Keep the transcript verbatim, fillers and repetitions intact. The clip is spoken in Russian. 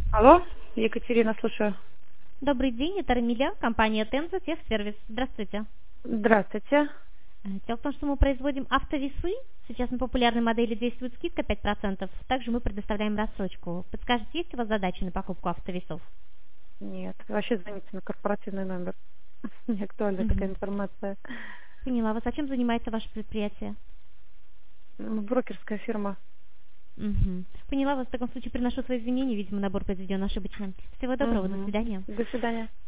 Алло, Екатерина, слушаю. Добрый день, это Рамиля, компания Tenza, техсервис. Здравствуйте. Здравствуйте. Э, Дело в том, что мы производим автовесы. Сейчас на популярной модели действует скидка пять процентов. Также мы предоставляем рассрочку. Подскажите, есть у вас задачи на покупку автовесов? Нет, вообще звоните на корпоративный номер. Не актуальна такая Мгм. информация. Поняла вас. А чем занимается ваше предприятие? Ну, брокерская фирма. Мгм. Поняла вас. В таком случае приношу свои извинения. Видимо, набор произведен ошибочно. Всего доброго. До Угу. свидания. До свидания.